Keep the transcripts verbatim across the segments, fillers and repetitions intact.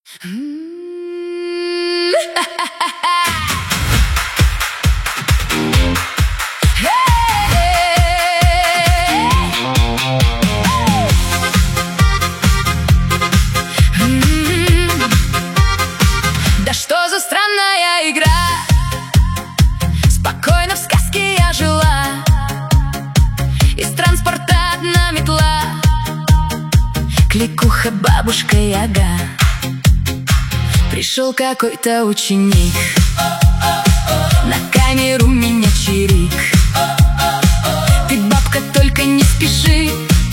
Да что за странная игра? Спокойно в сказке я жила. Из транспорта одна метла, кликуха, бабушка Яга. Пришел какой-то ученик, на камеру меня чирик. Ты, бабка, только не спеши,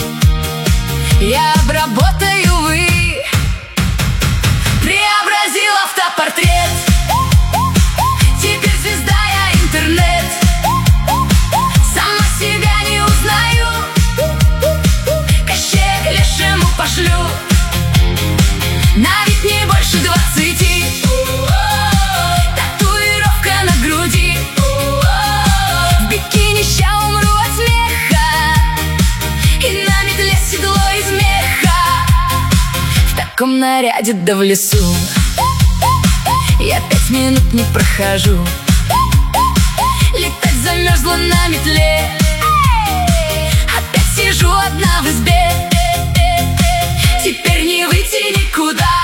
я обработаю, вы. Преобразил автопортрет, теперь звезда я, интернет. Сама себя не узнаю, Кощея к лешему пошлю. На вид не больше двадцати, татуировка на груди. В бикини ща умру от смеха, и на метле седло из меха. В таком наряде да в лесу я пять минут не прохожу. Летать замерзла на метле, опять сижу одна в избе. Теперь не выйти никуда.